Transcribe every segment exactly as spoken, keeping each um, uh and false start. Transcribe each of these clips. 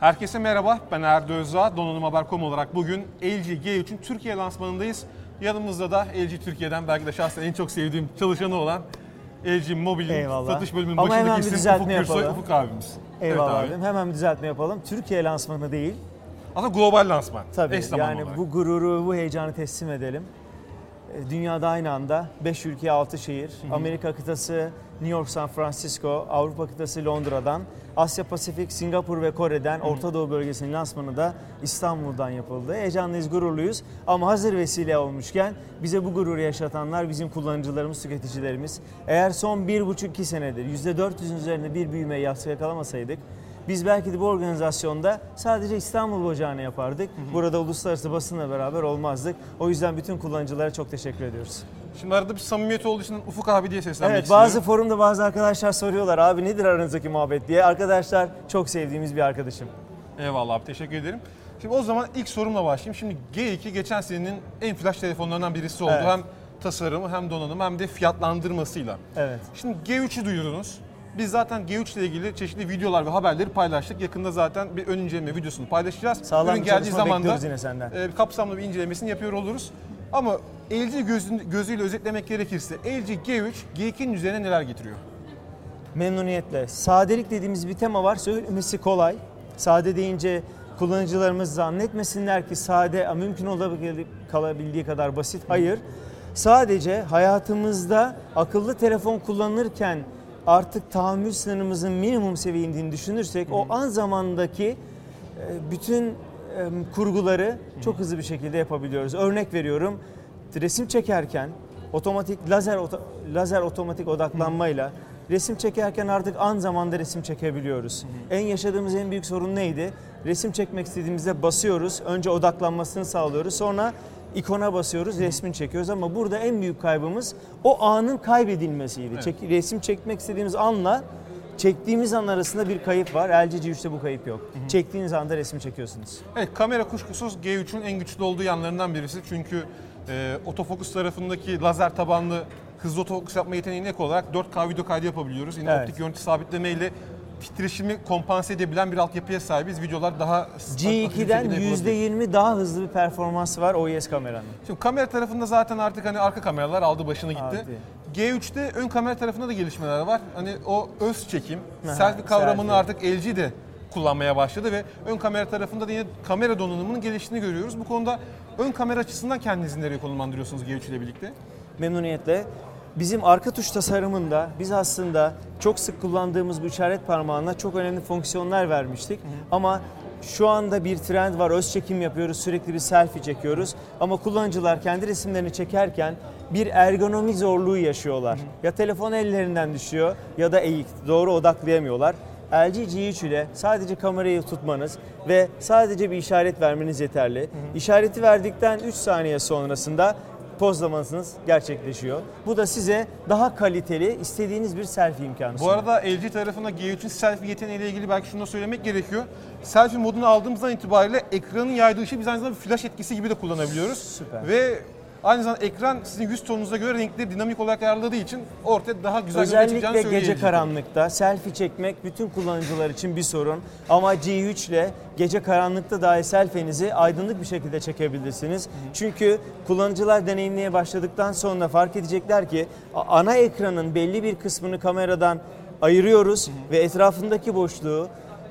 Herkese merhaba, ben Erdo Özdağ. Donanım Haber nokta com olarak bugün L G G üçün Türkiye lansmanındayız. Yanımızda da L G Türkiye'den belki de şahsen en çok sevdiğim çalışanı olan L G Mobil'in Eyvallah. satış bölümünün Ama başındaki hemen bir isim düzeltme Ufuk Gürsoy, yapalım. Ufuk abimiz. Eyvallah Evet abi. abim. Hemen bir düzeltme yapalım. Türkiye lansmanı değil. Aslında global lansman. Tabii Eş zamanlı yani olarak. bu gururu, bu heyecanı teslim edelim. Dünyada aynı anda beş ülke, altı şehir, hı hı. Amerika kıtası New York, San Francisco, Avrupa kıtası Londra'dan, Asya Pasifik, Singapur ve Kore'den, hı hı. Orta Doğu bölgesinin lansmanı da İstanbul'dan yapıldı. Heyecanlıyız, gururluyuz ama hazır vesile olmuşken bize bu gururu yaşatanlar bizim kullanıcılarımız, tüketicilerimiz. Eğer son bir buçuk iki senedir yüzde dört yüzün üzerinde bir büyümeyi yakalamasaydık, biz belki de bu organizasyonda sadece İstanbul Ocağı'nı yapardık. Hı hı. Burada uluslararası basınla beraber olmazdık. O yüzden bütün kullanıcılara çok teşekkür ediyoruz. Şimdi arada bir samimiyet olduğu için Ufuk abi diye seslenmek evet, istiyorum. bazı forumda bazı arkadaşlar soruyorlar, abi nedir aranızdaki muhabbet diye. Arkadaşlar çok sevdiğimiz bir arkadaşım. Eyvallah abi, teşekkür ederim. Şimdi o zaman ilk sorumla başlayayım. Şimdi G iki geçen senenin en flash telefonlarından birisi oldu. Evet. Hem tasarımı hem donanımı hem de fiyatlandırmasıyla. Evet. Şimdi G üçü duyurdunuz. Biz zaten G üç ile ilgili çeşitli videolar ve haberleri paylaştık. Yakında zaten bir ön inceleme videosunu paylaşacağız. Sağlam Ürün bir geldiği çalışma zaman da yine senden. E, kapsamlı bir incelemesini yapıyor oluruz. Ama L G gözü, gözüyle özetlemek gerekirse L G G üç, G ikinin üzerine neler getiriyor? Memnuniyetle. Sadelik dediğimiz bir tema var. Söylemesi kolay. Sade deyince kullanıcılarımız zannetmesinler ki sade mümkün olabildiği kadar basit. Hayır. Sadece hayatımızda akıllı telefon kullanırken artık tahammül sınırımızın minimum seviyeye indiğini düşünürsek Hı-hı. o an zamandaki bütün kurguları çok hızlı bir şekilde yapabiliyoruz. Örnek veriyorum, resim çekerken otomatik lazer lazer otomatik odaklanmayla Hı-hı. resim çekerken artık an zamanda resim çekebiliyoruz. Hı-hı. En yaşadığımız en büyük sorun neydi? Resim çekmek istediğimizde basıyoruz, önce odaklanmasını sağlıyoruz, sonra ikona basıyoruz, resmini çekiyoruz ama burada en büyük kaybımız o anın kaybedilmesiydi. Evet. Çek, resim çekmek istediğimiz anla çektiğimiz an arasında bir kayıp var. L G G üçte bu kayıp yok. Hı hı. Çektiğiniz anda resmi çekiyorsunuz. Evet, kamera kuşkusuz G üçün en güçlü olduğu yanlarından birisi. Çünkü e, otofokus tarafındaki lazer tabanlı hızlı otofokus yapma yeteneğine ek olarak dört K video kaydı yapabiliyoruz. Yine evet. optik görüntü sabitleme ile titreşimi kompanse edebilen bir altyapıya sahibiz. Videolar daha G iki'den yüzde yirmi daha hızlı bir performansı var O I S kameranın. Şimdi kamera tarafında zaten artık hani arka kameralar aldı başını gitti. Abi. G üçte ön kamera tarafında da gelişmeler var. Hani o öz çekim, Aha, selfie kavramını selfie. artık L G de kullanmaya başladı ve ön kamera tarafında da yine kamera donanımının geliştiğini görüyoruz. Bu konuda ön kamera açısından kendinizi nereye konumlandırıyorsunuz G üç ile birlikte? Memnuniyetle. Bizim arka tuş tasarımında biz aslında çok sık kullandığımız bu işaret parmağına çok önemli fonksiyonlar vermiştik. Hı hı. Ama şu anda bir trend var, öz çekim yapıyoruz, sürekli bir selfie çekiyoruz. Ama kullanıcılar kendi resimlerini çekerken bir ergonomik zorluğu yaşıyorlar. Hı hı. Ya telefon ellerinden düşüyor ya da eğik, doğru odaklayamıyorlar. L G G üç ile sadece kamerayı tutmanız ve sadece bir işaret vermeniz yeterli. Hı hı. İşareti verdikten üç saniye sonrasında pozlamanız gerçekleşiyor. Bu da size daha kaliteli, istediğiniz bir selfie imkanı sunuyor. Bu arada L G tarafında G üçün selfie yeteneğiyle ilgili belki şunu da söylemek gerekiyor. Selfie modunu aldığımızdan itibariyle ekranın yaydığı ışığı biz aynı zamanda bir flash etkisi gibi de kullanabiliyoruz. Süper. Ve aynı zamanda ekran sizin yüz tonunuza göre renkleri dinamik olarak ayarladığı için ortaya daha güzel özellikle gece karanlıkta selfie çekmek bütün kullanıcılar için bir sorun. Ama G üç ile gece karanlıkta dahi selfie'nizi aydınlık bir şekilde çekebilirsiniz. Hı hı. Çünkü kullanıcılar deneyimlemeye başladıktan sonra fark edecekler ki ana ekranın belli bir kısmını kameradan ayırıyoruz hı hı. ve etrafındaki boşluğu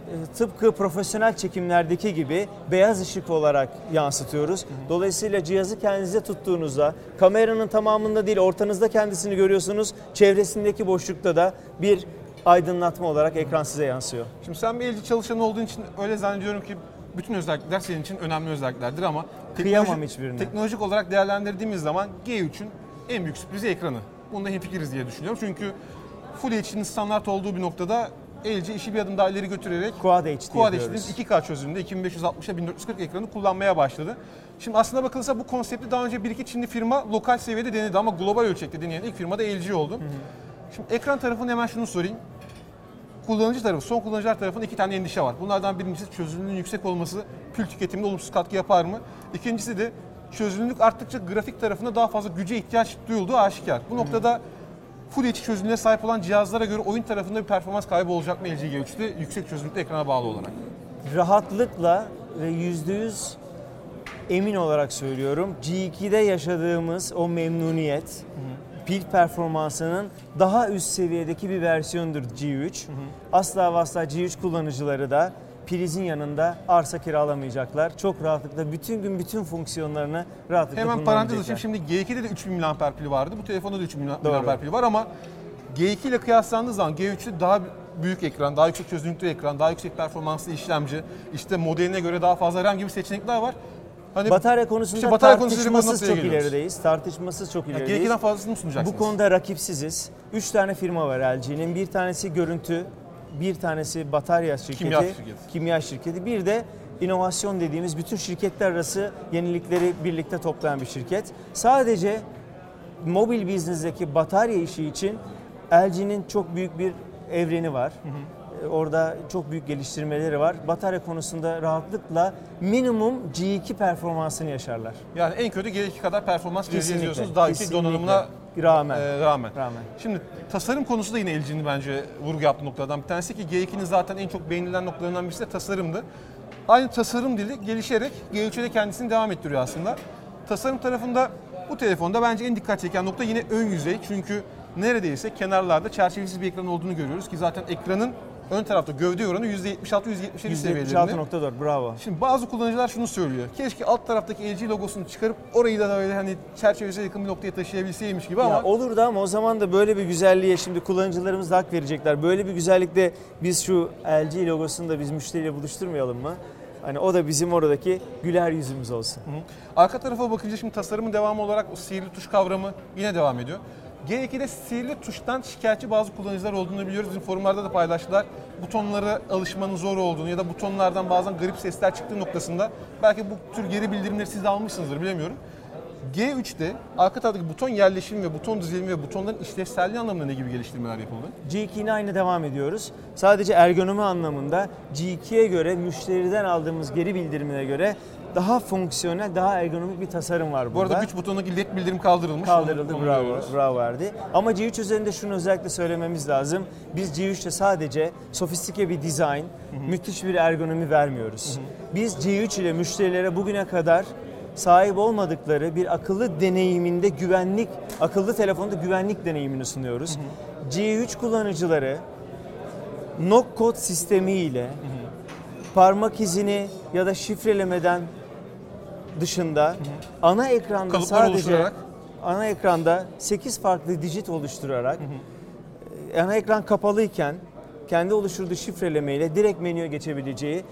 tıpkı profesyonel çekimlerdeki gibi beyaz ışık olarak yansıtıyoruz. Hı hı. Dolayısıyla cihazı kendinize tuttuğunuzda kameranın tamamında değil ortanızda kendisini görüyorsunuz. Çevresindeki boşlukta da bir aydınlatma olarak ekran size yansıyor. Şimdi sen bir L G çalışanı olduğun için öyle zannediyorum ki bütün özellikler senin için önemli özelliklerdir ama kıyamam hiçbirine. Teknolojik olarak değerlendirdiğimiz zaman G üçün en büyük sürprizi ekranı. Bunda hemfikiriz diye düşünüyorum. Çünkü Full H D'nin standart olduğu bir noktada L G işi bir adım daha ileri götürerek Quad H D Quad H D'nin iki K çözünürlüğünde iki bin beş yüz altmışa bin dört yüz kırk ekranı kullanmaya başladı. Şimdi aslında bakılırsa bu konsepti daha önce bir iki Çinli firma lokal seviyede denedi ama global ölçekte deneyen ilk firma da L G oldu. Hı hı. Şimdi ekran tarafında hemen şunu sorayım. Kullanıcı tarafı, son kullanıcılar tarafında iki tane endişe var. Bunlardan birincisi çözünürlüğün yüksek olması pil tüketiminde olumsuz katkı yapar mı? İkincisi de çözünürlük arttıkça grafik tarafında daha fazla güce ihtiyaç duyulduğu aşikar. Bu Hı-hı. noktada Full H D çözünürlüğe sahip olan cihazlara göre oyun tarafında bir performans kaybı olacak mı L G G üçte yüksek çözünürlüklü ekrana bağlı olarak? rahatlıkla ve yüzde yüz emin olarak söylüyorum. G iki'de yaşadığımız o memnuniyet, hı hı. pil performansının daha üst seviyedeki bir versiyonudur G üç. Hı hı. Asla ve asla G üç kullanıcıları da prizin yanında arsa kiralamayacaklar. Çok rahatlıkla bütün gün bütün fonksiyonlarını rahatlıkla Hemen kullanabilecekler. parantez açayım. Şimdi G ikide de üç bin miliamper pili vardı. Bu telefonda da üç bin miliamper pili var ama G iki ile kıyaslandığı zaman G üçte daha büyük ekran, daha yüksek çözünürlüklü ekran, daha yüksek performanslı işlemci, işte modeline göre daha fazla RAM gibi seçenekler var. Hani batarya konusunda işte batarya tartışmasız çok ilerideyiz. Tartışmasız çok ilerideyiz. G iki'den fazlasını sunacaksınız. Bu konuda rakipsiziz. Üç tane firma var L G'nin. Bir tanesi görüntü, bir tanesi batarya şirketi, kimya şirketi. kimya şirketi. Bir de inovasyon dediğimiz bütün şirketler arası yenilikleri birlikte toplayan bir şirket. Sadece mobil business'deki batarya işi için L G'nin çok büyük bir evreni var. Hı hı. Orada çok büyük geliştirmeleri var. Batarya konusunda rahatlıkla minimum G iki performansını yaşarlar. Yani en kötü G iki kadar performans vereceğiz diyorsunuz. Daha yüksek kesinlikle. donanımına rağmen. E, rağmen. rağmen. Şimdi tasarım konusu da yine L G'nin bence vurgu yaptığı noktalardan bir tanesi ki G iki'nin zaten en çok beğenilen noktalarından birisi de tasarımdı. Aynı tasarım dili gelişerek G üç'e de kendisini devam ettiriyor aslında. Tasarım tarafında bu telefonda bence en dikkat çeken nokta yine ön yüzey. Çünkü neredeyse kenarlarda çerçevesiz bir ekran olduğunu görüyoruz ki zaten ekranın ön tarafta gövde oranı yüzde yetmiş altı yüzde yetmiş yedi seviyelerinde. yüzde yetmiş altı nokta dört bravo. Şimdi bazı kullanıcılar şunu söylüyor. Keşke alt taraftaki L G logosunu çıkarıp orayı da böyle hani çerçevesine yakın bir noktaya taşıyabilseymiş gibi ama. Ya olurdu ama o zaman da böyle bir güzelliğe şimdi kullanıcılarımız da hak verecekler. Böyle bir güzellikte biz şu L G logosunu da biz müşteriyle buluşturmayalım mı? Hani o da bizim oradaki güler yüzümüz olsun. Hı hı. Arka tarafa bakınca şimdi tasarımın devamı olarak o sihirli tuş kavramı yine devam ediyor. G iki'de sihirli tuştan şikayetçi bazı kullanıcılar olduğunu biliyoruz. Bizim forumlarda da paylaştılar. Butonlara alışmanın zor olduğunu ya da butonlardan bazen garip sesler çıktığı noktasında belki bu tür geri bildirimleri siz de almışsınızdır bilemiyorum. G üç'te arka taraftaki buton yerleşimi ve buton dizilimi ve butonların işlevselliği anlamında ne gibi geliştirmeler yapıldı? G iki'ne aynı devam ediyoruz. Sadece ergonomi anlamında G iki'ye göre müşteriden aldığımız geri bildirimine göre daha fonksiyonel, daha ergonomik bir tasarım var burada. Bu arada güç butonundaki led bildirim kaldırılmış. Kaldırıldı, onu, onu bravo, görüyoruz. bravo verdi. Ama G üç üzerinde şunu özellikle söylememiz lazım. Biz G üç'te sadece sofistike bir dizayn, müthiş bir ergonomi vermiyoruz. Hı hı. Biz G üç ile müşterilere bugüne kadar sahip olmadıkları bir akıllı deneyiminde güvenlik, akıllı telefonda güvenlik deneyimini sunuyoruz. Hı hı. G üç kullanıcıları knock kod sistemi ile hı hı. parmak izini ya da şifrelemeden dışında hı hı. ana ekranda Kalıplar sadece ana ekranda sekiz farklı dijit oluşturarak hı hı. ana ekran kapalıyken kendi oluşturduğu şifrelemeyle direkt menüye geçebileceği,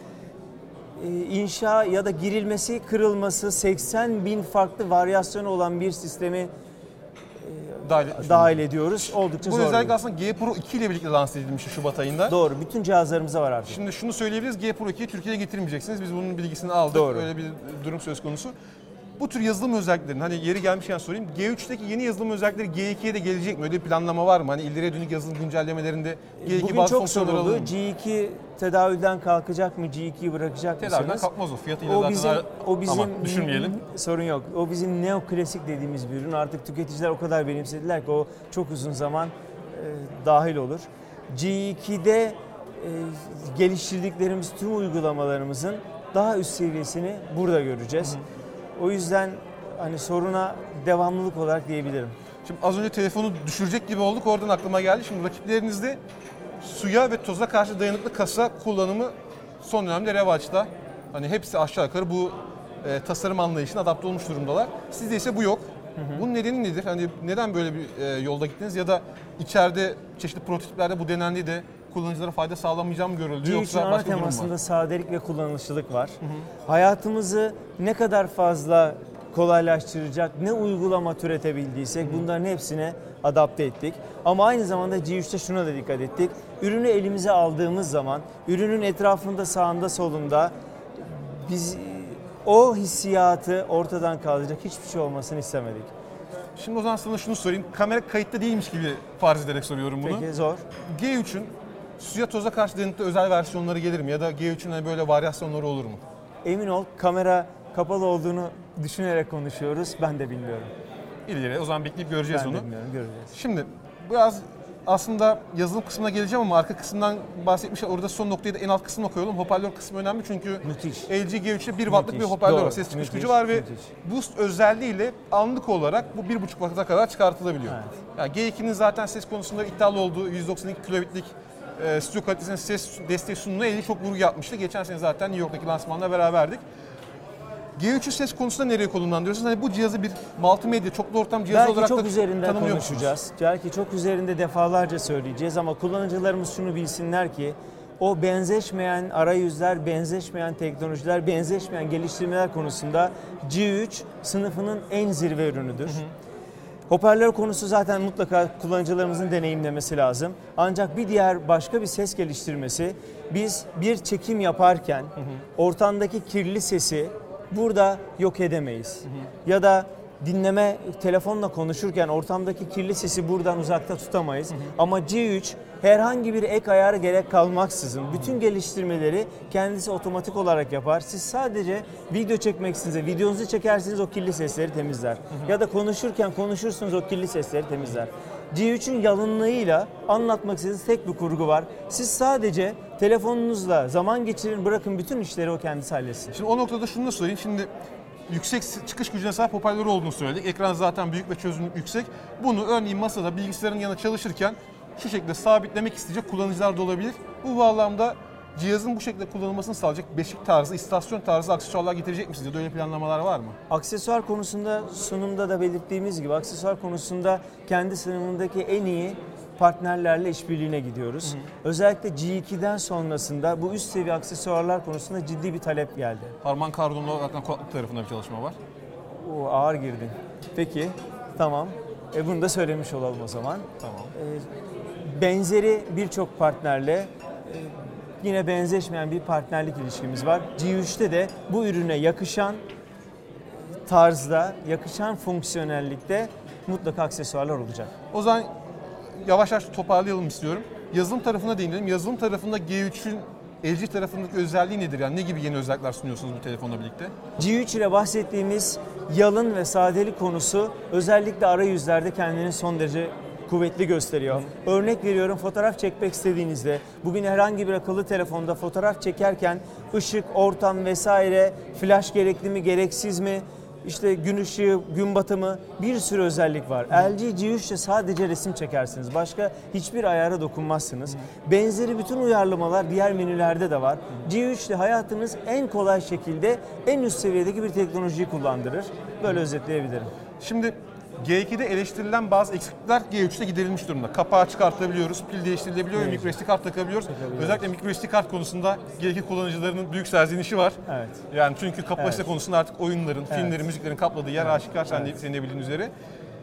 inşa ya da girilmesi, kırılması seksen bin farklı varyasyonu olan bir sistemi dahil, dahil ediyoruz. Oldukça Bu zor. Bu özellikle aslında G Pro iki ile birlikte lanse edilmişti Şubat ayında. Doğru. Bütün cihazlarımızda var artık. Şimdi şunu söyleyebiliriz. G Pro iki'yi Türkiye'ye getirmeyeceksiniz. Biz bunun bilgisini aldık. Doğru. Öyle bir durum söz konusu. Bu tür yazılım özelliklerini hani yeri gelmişken sorayım. G üç'teki yeni yazılım özellikleri G iki'ye de gelecek mi? Öyle bir planlama var mı? Hani ileriye dönük yazılım güncellemelerinde G iki Bugün bazı çok fonksiyonları soruldu. alır mı? G iki tedavülden kalkacak mı? G iki'yi bırakacak mısınız? Tedavülden kalkmaz o. Fiyatıyla O zaten bizim, o bizim ama düşürmeyelim. Sorun yok. O bizim neoklasik dediğimiz bir ürün. Artık tüketiciler o kadar benimsediler ki o çok uzun zaman e, dahil olur. G iki'de e, geliştirdiklerimiz tüm uygulamalarımızın daha üst seviyesini burada göreceğiz. Hı hı. O yüzden hani soruna devamlılık olarak diyebilirim. Şimdi az önce telefonu düşürecek gibi olduk. Oradan aklıma geldi. Şimdi rakiplerinizde suya ve toza karşı dayanıklı kasa kullanımı son dönemde revaçta. Hani hepsi aşağı yukarı bu e, tasarım anlayışına adapte olmuş durumdalar. Sizde ise bu yok. Hı hı. Bunun nedeni nedir? Hani neden böyle bir e, yolda gittiniz ya da içeride çeşitli prototiplerde bu denendiği de kullanıcılara fayda sağlamayacağı mı görüldü G üçün yoksa ana başka bir durum temasında var? sadelik ve kullanışlılık var. Hı hı. Hayatımızı ne kadar fazla kolaylaştıracak ne uygulama türetebildiysek hı hı. bunların hepsine adapte ettik. Ama aynı zamanda G üç'te şuna da dikkat ettik. Ürünü elimize aldığımız zaman ürünün etrafında sağında solunda biz o hissiyatı ortadan kaldıracak hiçbir şey olmasını istemedik. Şimdi o zaman sana şunu sorayım. Kamera kayıtta değilmiş gibi farz ederek soruyorum bunu. Peki zor. G üçün suya toza karşı dayanıklı özel versiyonları gelir mi? Ya da G üçün hani böyle varyasyonları olur mu? Emin ol kamera kapalı olduğunu düşünerek konuşuyoruz. Ben de bilmiyorum. İleri o zaman bekleyip göreceğiz ben onu. de bilmiyorum, göreceğiz. Şimdi biraz aslında yazılım kısmına geleceğim ama arka kısımdan bahsetmiş. Orada son noktayı da en alt kısmına koyalım. Hoparlör kısmı önemli çünkü Müthiş. L G G üçte bir wattlık bir Müthiş, hoparlör doğru. var. Ses çıkış Müthiş, gücü var ve müthiş. boost özelliğiyle anlık olarak bu bir buçuk watt'a kadar çıkartılabiliyor. Evet. Yani G ikinin zaten ses konusunda iddialı olduğu yüz doksan iki kilobitlik e, stüdyo kalitesine ses desteği sunduğuna L G çok vurgu yapmıştı. Geçen sene zaten New York'taki lansmanla beraberdik. G üçü ses konusunda nereye konumlandırıyorsunuz? Hani bu cihazı bir multimedya, çoklu ortam cihazı Belki olarak çok da üzerinde tanımlıyor musunuz? konuşacağız. Belki çok üzerinde defalarca söyleyeceğiz ama kullanıcılarımız şunu bilsinler ki o benzeşmeyen arayüzler, benzeşmeyen teknolojiler, benzeşmeyen geliştirmeler konusunda G üç sınıfının en zirve ürünüdür. Hı hı. Hoparlör konusu zaten mutlaka kullanıcılarımızın deneyimlemesi lazım. Ancak bir diğer başka bir ses geliştirmesi, biz bir çekim yaparken hı hı. ortamdaki kirli sesi burada yok edemeyiz. Hı hı. Ya da dinleme, telefonla konuşurken ortamdaki kirli sesi buradan uzakta tutamayız. Hı hı. Ama G üç herhangi bir ek ayara gerek kalmaksızın bütün geliştirmeleri kendisi otomatik olarak yapar. Siz sadece video çekmeksiniz, videonuzu çekersiniz, o kirli sesleri temizler. Hı hı. Ya da konuşurken konuşursunuz, o kirli sesleri temizler. G üçün yalınlığıyla anlatmak istediğiniz tek bir kurgu var. Siz sadece telefonunuzla zaman geçirin, bırakın bütün işleri o kendisi halletsin. Şimdi o noktada şunu da söyleyeyim. Şimdi yüksek çıkış gücüne sahip hoparlörü olduğunu söyledik. Ekran zaten büyük ve çözünürlük yüksek. Bunu örneğin masada bilgisayarın yanına çalışırken şu şekilde sabitlemek isteyecek kullanıcılar da olabilir. Bu bağlamda cihazın bu şekilde kullanılmasını sağlayacak beşik tarzı, istasyon tarzı aksesuarlar getirecek misiniz ya da öyle planlamalar var mı? Aksesuar konusunda sunumda da belirttiğimiz gibi aksesuar konusunda kendi sınıfındaki en iyi partnerlerle işbirliğine gidiyoruz. Hı hı. Özellikle G iki'den sonrasında bu üst seviye aksesuarlar konusunda ciddi bir talep geldi. Harman Kardon'la zaten kulaklık tarafında bir çalışma var. Oo, ağır girdin. Peki, tamam. E, bunu da söylemiş olalım o zaman. Tamam. E, benzeri birçok partnerle e, yine benzeşmeyen bir partnerlik ilişkimiz var. G üçte de bu ürüne yakışan tarzda, yakışan fonksiyonellikte mutlaka aksesuarlar olacak. O zaman yavaş yavaş toparlayalım istiyorum. Yazılım tarafına değinelim. Yazılım tarafında G üçün L G tarafındaki özelliği nedir? Yani ne gibi yeni özellikler sunuyorsunuz bu telefonla birlikte? G üç ile bahsettiğimiz yalın ve sadelik konusu özellikle arayüzlerde kendini son derece kuvvetli gösteriyor. Hı. Örnek veriyorum, fotoğraf çekmek istediğinizde bugün herhangi bir akıllı telefonda fotoğraf çekerken ışık, ortam vesaire, flash gerekli mi, gereksiz mi? İşte gün ışığı, gün batımı, bir sürü özellik var. L G G üç'te sadece resim çekersiniz. Başka hiçbir ayara dokunmazsınız. Benzeri bütün uyarlamalar diğer menülerde de var. G üç'te hayatınız en kolay şekilde en üst seviyedeki bir teknolojiyi kullandırır. Böyle özetleyebilirim. Şimdi G iki'de eleştirilen bazı eksiklikler G üç'te giderilmiş durumda. Kapağı çıkartabiliyoruz, pil değiştirilebiliyor, evet. Micro S D kart takabiliyoruz. Özellikle Micro S D kart konusunda G iki kullanıcılarının büyük serzenişi var. Evet. Yani çünkü kapasite evet. konusunda artık oyunların, evet. filmlerin, müziklerin kapladığı yer evet. aşikar, sen evet. de, senin de bildiğin üzere.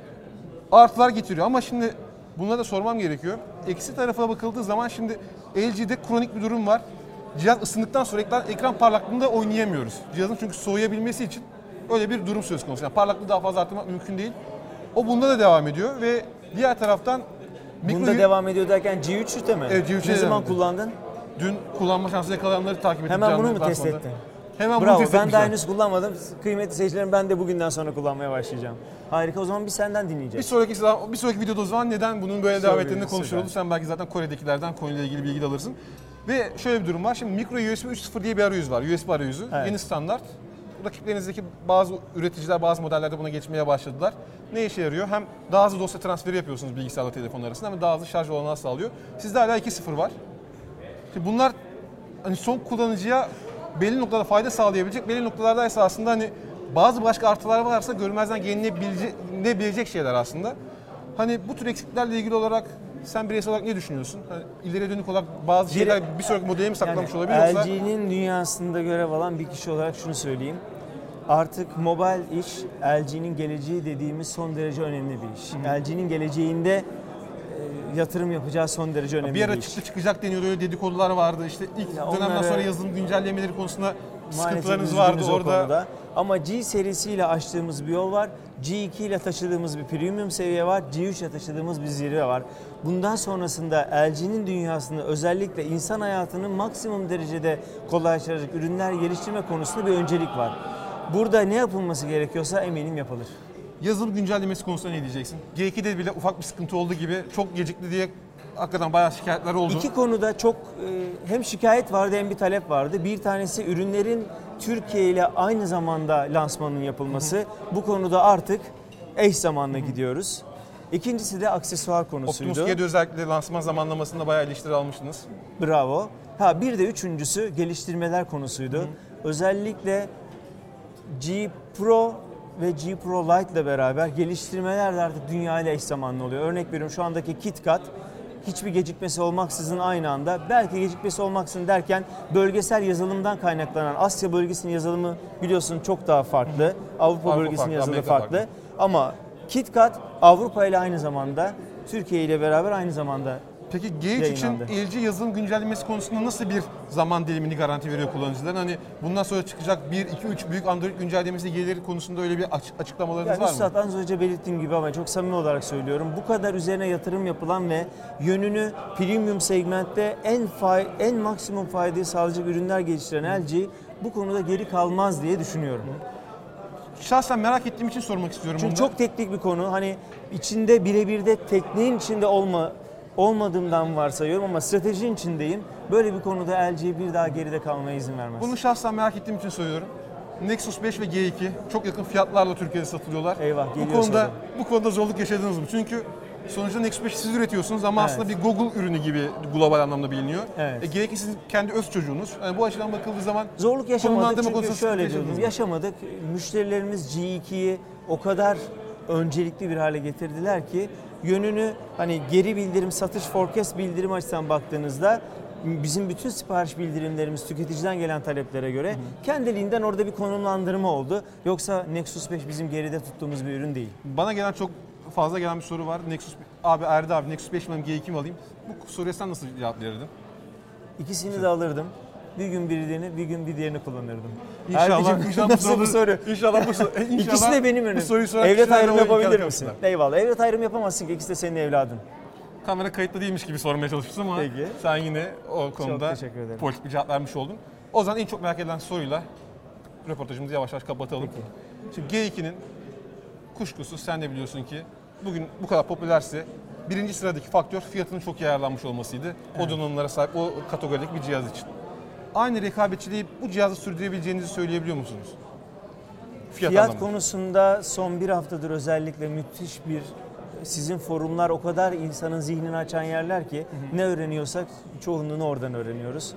Artılar getiriyor ama şimdi bunlara da sormam gerekiyor. Eksi tarafına bakıldığı zaman şimdi L G'de kronik bir durum var. Cihaz ısındıktan sonra ekran, ekran parlaklığında oynayamıyoruz. Cihazın çünkü soğuyabilmesi için öyle bir durum söz konusu. Yani parlaklığı daha fazla arttırmak mümkün değil. O bunda da devam ediyor ve diğer taraftan... Bunda mikro... devam ediyor derken G üç'te mi? Evet, G üç'te ne zaman kullandın? Dün kullanma şansı yakalayanları takip ettim. Hemen bunu mu test ettin? Hemen Bravo, bunu test ben daha henüz kullanmadım. Kıymetli seyircilerim, ben de bugünden sonra kullanmaya başlayacağım. Harika, o zaman biz senden dinleyeceğiz. Bir sonraki, bir sonraki videoda o zaman neden bunun böyle devam ettiğini konuşuyoruz. Sen belki zaten Kore'dekilerden konuyla ilgili bilgi de alırsın. Ve şöyle bir durum var. Şimdi micro U S B üç nokta sıfır diye bir arayüz var. U S B arayüzü. Evet. Yeni standart. Rakiplerinizdeki bazı üreticiler, bazı modellerde buna geçmeye başladılar. Ne işe yarıyor? Hem daha hızlı dosya transferi yapıyorsunuz bilgisayarla telefon arasında, hem daha hızlı şarj olanağı sağlıyor. Sizde hala iki nokta sıfır var. Şimdi bunlar hani son kullanıcıya belli noktada fayda sağlayabilecek, belli noktalarda esasında hani bazı başka artılar varsa görmezden gelinebilecek şeyler aslında. Hani bu tür eksiklerle ilgili olarak sen bireysel olarak ne düşünüyorsun? Hani ileriye dönük olarak bazı şeyler bir sonraki modele mi saklamış yani olabilir yoksa? L G'nin dünyasında görev alan bir kişi olarak şunu söyleyeyim. Artık mobile iş, L G'nin geleceği dediğimiz son derece önemli bir iş. Hı-hı. L G'nin geleceğinde e, yatırım yapacağı son derece önemli bir, bir iş. Bir ara çıktı çıkacak deniyordu, öyle dedikodular vardı. İşte ilk ya dönemden onları, sonra yazılım güncellemeleri konusunda sıkıntılarınız vardı orada. Ama G serisiyle açtığımız bir yol var. G iki ile taşıdığımız bir premium seviye var. G üç ile taşıdığımız bir zirve var. Bundan sonrasında L G'nin dünyasında özellikle insan hayatını maksimum derecede kolaylaştıracak ürünler geliştirme konusunda bir öncelik var. Burada ne yapılması gerekiyorsa eminim yapılır. Yazılım güncellemesi konusunda ne diyeceksin? G iki'de bile ufak bir sıkıntı olduğu gibi çok gecikti diye hakikaten bayağı şikayetler oldu. İki konuda çok e, hem şikayet vardı hem bir talep vardı. Bir tanesi ürünlerin Türkiye ile aynı zamanda lansmanının yapılması. Hı hı. Bu konuda artık eş zamanla hı hı. gidiyoruz. İkincisi de aksesuar konusuydu. Optimus G'de özellikle lansman zamanlamasında bayağı eleştiri almıştınız. Bravo. Ha bir de üçüncüsü geliştirmeler konusuydu. Hı hı. Özellikle G Pro ve G Pro Lite ile beraber geliştirmeler de artık dünya ile eş zamanlı oluyor. Örnek veriyorum, şu andaki KitKat hiçbir gecikmesi olmaksızın aynı anda, belki gecikmesi olmaksızın derken bölgesel yazılımdan kaynaklanan Asya bölgesinin yazılımı biliyorsun çok daha farklı. Hı. Avrupa, Avrupa bölgesinin farklı, yazılımı farklı. farklı. Ama KitKat Avrupa ile aynı zamanda, Türkiye ile beraber aynı zamanda. Peki G üç için L G yazılım güncellemesi konusunda nasıl bir zaman dilimini garanti veriyor kullanıcılara? Hani bundan sonra çıkacak bir, iki, üç büyük Android güncellemesi gelir konusunda öyle bir açıklamalarınız yani var mı? Üstad az önce belirttiğim gibi, ama çok samimi olarak söylüyorum. Bu kadar üzerine yatırım yapılan ve yönünü premium segmentte en fay, en maksimum faydayı sağlayacak ürünler geliştiren L G bu konuda geri kalmaz diye düşünüyorum. Şahsen merak ettiğim için sormak istiyorum. Çünkü bunu. çok teknik bir konu. Hani içinde birebir de tekniğin içinde olma olmadığımdan varsayıyorum ama stratejinin içindeyim. Böyle bir konuda L G bir daha geride kalmaya izin vermez. Bunu şahsen merak ettiğim için söylüyorum. Nexus beş ve G iki çok yakın fiyatlarla Türkiye'de satılıyorlar. Eyvah, bu konuda bu konuda zorluk yaşadınız mı? Çünkü sonuçta Nexus beşi siz üretiyorsunuz ama evet. aslında bir Google ürünü gibi global anlamda biliniyor. Evet. E, G iki sizin kendi öz çocuğunuz. Yani bu açıdan bakıldığı zaman zorluk yaşamadık, çünkü şöyle diyordum, yaşamadık. Müşterilerimiz G ikiyi o kadar öncelikli bir hale getirdiler ki yönünü, hani geri bildirim, satış forecast bildirim açısından baktığınızda bizim bütün sipariş bildirimlerimiz tüketiciden gelen taleplere göre hı hı. kendiliğinden orada bir konumlandırma oldu. Yoksa Nexus beş bizim geride tuttuğumuz bir ürün değil. Bana gelen çok fazla gelen bir soru var. Nexus abi Erdi abi Nexus beş mi alayım, G iki mi alayım? Bu soruya sen nasıl cevap verirdin? İkisini Siz... de alırdım. Bir gün birini, bir gün bir diğerini kullanırdım. İnşallah, inşallah bu soru. soru? İnşallah bu soru. İkisi de benim ürünüm. Evlat ayrımı yapabilir misin? Eyvallah. Evlat ayrımı yapamazsın ki, ikisi de senin evladın. Kamera kayıtlı değilmiş gibi sormaya çalıştım ama Peki. sen yine o konuda politik bir cevap vermiş oldun. O zaman en çok merak edilen soruyla röportajımızı yavaş yavaş kapatalım. Peki. Şimdi G ikinin kuşkusuz sen de biliyorsun ki bugün bu kadar popülerse birinci sıradaki faktör fiyatının çok iyi ayarlanmış olmasıydı. Evet. O donanımlara sahip o kategorideki bir cihaz için. Aynı rekabetçiliği bu cihazı sürdürebileceğinizi söyleyebiliyor musunuz? Fiyat, Fiyat konusunda son bir haftadır özellikle müthiş bir, sizin forumlar o kadar insanın zihnini açan yerler ki hı hı. ne öğreniyorsak çoğunluğunu oradan öğreniyoruz.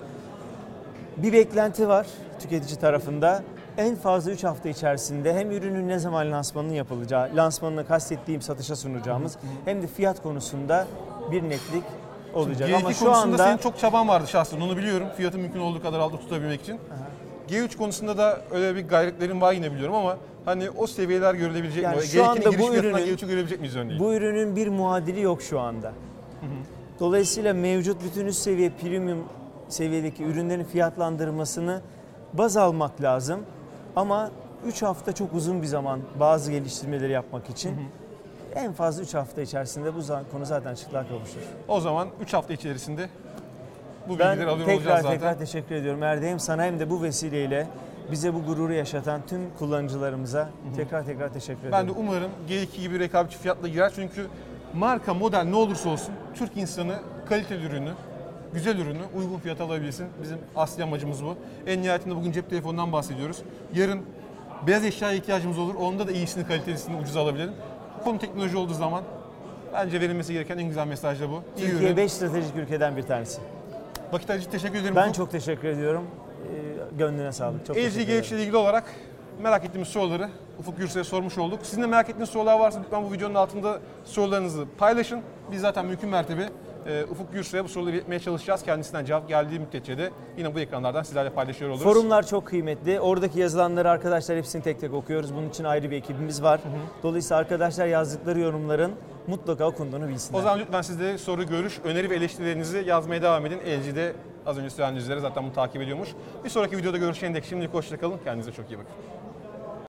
Bir beklenti var tüketici tarafında. En fazla üç hafta içerisinde hem ürünün ne zaman lansmanının yapılacağı, lansmanını kastettiğim satışa sunacağımız hı hı. hem de fiyat konusunda bir netlik olacak. G iki ama şu konusunda anda senin çok çaban vardı şahsen, onu biliyorum. Fiyatı mümkün olduğu kadar altta tutabilmek için. Aha. G üç konusunda da öyle bir gayretlerin var yine biliyorum ama hani o seviyeler görülebilecek yani mi? Şu anda bu ürünün, G üçü görebilecek miyiz örneğin? Bu ürünün bir muadili yok şu anda. Hı hı. Dolayısıyla mevcut bütün üst seviye premium seviyedeki ürünlerin fiyatlandırmasını baz almak lazım. Ama üç hafta çok uzun bir zaman bazı geliştirmeleri yapmak için. Hı hı. En fazla üç hafta içerisinde bu konu zaten çıklığa kavuşur. O zaman üç hafta içerisinde bu bilgileri alıyor olacağız zaten. Ben tekrar tekrar teşekkür ediyorum Erdi. Hem sana hem de bu vesileyle bize bu gururu yaşatan tüm kullanıcılarımıza Hı-hı. tekrar tekrar teşekkür ederim. Ben de umarım G iki gibi rekabetçi fiyatla girer. Çünkü marka, model ne olursa olsun Türk insanı kaliteli ürünü, güzel ürünü uygun fiyata alabilsin. Bizim asli amacımız bu. En nihayetinde bugün cep telefonundan bahsediyoruz. Yarın beyaz eşyaya ihtiyacımız olur. Onda da iyisini, kalitelisini ucuz alabilirim. Konu teknoloji olduğu zaman bence verilmesi gereken en güzel mesaj da bu. Türkiye beş stratejik ülkeden bir tanesi. Vakit ayırıcı teşekkür ederim. Ben çok teşekkür ediyorum. Ee, gönlüne sağlık. Çok L G G üç ile ilgili olarak merak ettiğimiz soruları Ufuk Gürsel'e sormuş olduk. Sizin de merak ettiğiniz sorular varsa lütfen bu videonun altında sorularınızı paylaşın. Biz zaten mümkün mertebe e, Ufuk Gürsel'e bu soruları iletmeye çalışacağız. Kendisinden cevap geldiği müddetçe de yine bu ekranlardan sizlerle paylaşıyor oluruz. Forumlar çok kıymetli. Oradaki yazılanları arkadaşlar hepsini tek tek okuyoruz. Bunun için ayrı bir ekibimiz var. Hı hı. Dolayısıyla arkadaşlar yazdıkları yorumların mutlaka okunduğunu bilsinler. O zaman lütfen siz de soru, görüş, öneri ve eleştirilerinizi yazmaya devam edin. L G'de az önce söylediğiniz üzere zaten bunu takip ediyormuş. Bir sonraki videoda görüşene dek şimdilik hoşça kalın. Kendinize çok iyi bakın.